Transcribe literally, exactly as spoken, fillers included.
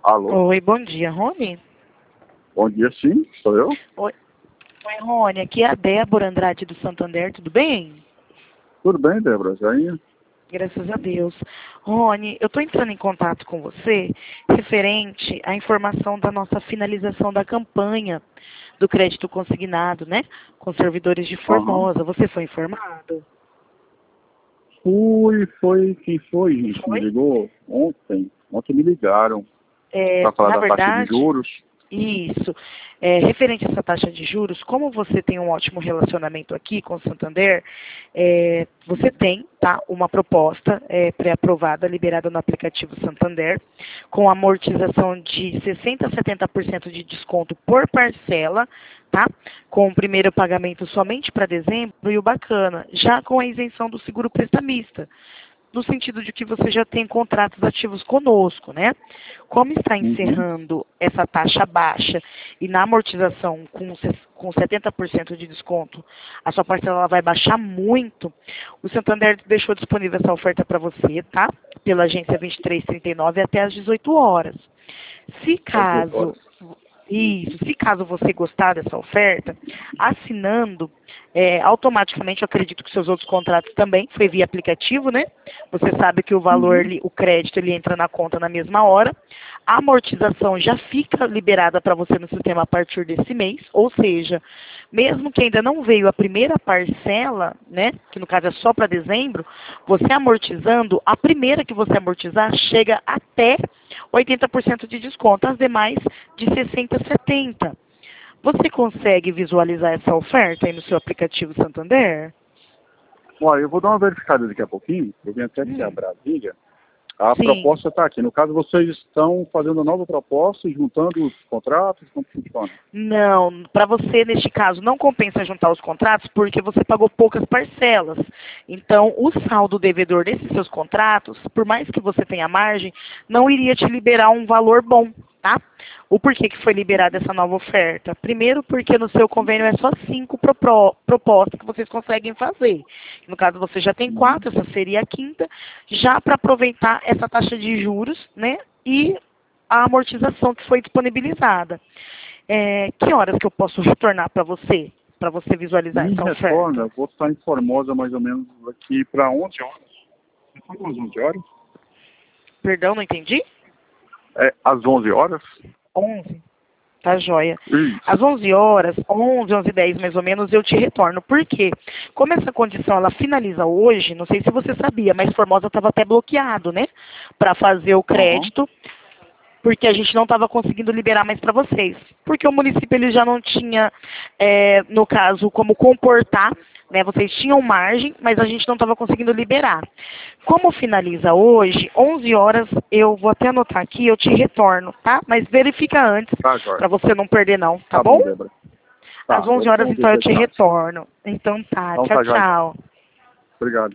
Alô? Oi, bom dia, Rony? Bom dia, sim, sou eu. Oi, Oi, Rony, aqui é a Débora Andrade do Santander, tudo bem? Tudo bem, Débora? Joinha? Graças a Deus. Rony, eu estou entrando em contato com você referente à informação da nossa finalização da campanha do crédito consignado, né? Com servidores de Aham. Formosa. Você foi informado? Fui, foi, quem foi, gente? Me Foi? ligou ontem. Ontem me ligaram É, para falar na da taxa de verdade, juros. Isso. É, referente a essa taxa de juros, como você tem um ótimo relacionamento aqui com o Santander, é, você tem tá, uma proposta é, pré-aprovada, liberada no aplicativo Santander, com amortização de sessenta por cento a setenta por cento de desconto por parcela, tá? Com o primeiro pagamento somente para dezembro, e o bacana, já com a isenção do seguro prestamista, no sentido de que você já tem contratos ativos conosco, né? Como está Uhum. encerrando essa taxa baixa e na amortização com, com setenta por cento de desconto, a sua parcela ela vai baixar muito, o Santander deixou disponível essa oferta para você, tá? Pela agência vinte e três trinta e nove até às dezoito horas. Se Às dezoito caso horas. isso, se caso você gostar dessa oferta, assinando, é, automaticamente, eu acredito que seus outros contratos também, foi via aplicativo, né? Você sabe que o valor, Uhum. ele- o crédito, ele entra na conta na mesma hora. A amortização já fica liberada para você no sistema a partir desse mês, ou seja, mesmo que ainda não veio a primeira parcela, né? Que no caso é só para dezembro, você amortizando, a primeira que você amortizar chega até oitenta por cento de desconto, as demais de sessenta por cento a setenta por cento. Você consegue visualizar essa oferta aí no seu aplicativo Santander? Olha, eu vou dar uma verificada daqui a pouquinho. Eu vim até aqui a Hum, Brasília. A sim. proposta está aqui. No caso, vocês estão fazendo uma nova proposta e juntando os contratos? Como funciona? Não, para você, neste caso, não compensa juntar os contratos porque você pagou poucas parcelas. Então, o saldo devedor desses seus contratos, por mais que você tenha margem, não iria te liberar um valor bom, tá? O porquê que foi liberada essa nova oferta? Primeiro, porque no seu convênio é só cinco propro- propostas que vocês conseguem fazer. No caso, você já tem Uhum. quatro, essa seria a quinta, já para aproveitar essa taxa de juros, né? E a amortização que foi disponibilizada. É, que horas que eu posso retornar para você, para você visualizar Me essa retorna, oferta? eu vou estar em Formosa mais ou menos aqui para onze horas. Você fala às onze horas? Perdão, não entendi? É, às onze horas? onze. Tá joia. Às Isso. onze horas, onze, onze e dez mais ou menos, eu te retorno. Por quê? Como essa condição ela finaliza hoje, não sei se você sabia, mas Formosa estava até bloqueado, né? Para fazer o Aham. crédito, porque a gente não estava conseguindo liberar mais para vocês. Porque o município ele já não tinha, é, no caso, como comportar, né? Vocês tinham margem, mas a gente não estava conseguindo liberar. Como finaliza hoje, onze horas, eu vou até anotar aqui, eu te retorno, tá? Mas verifica antes, Tá, Jorge. para você não perder não, tá Tá bom? bom, Débora. Às Tá, onze vou, horas, vamos ver então, eu te detalhes. retorno. Então tá, Então tchau, tá, Jorge. tchau. Obrigado.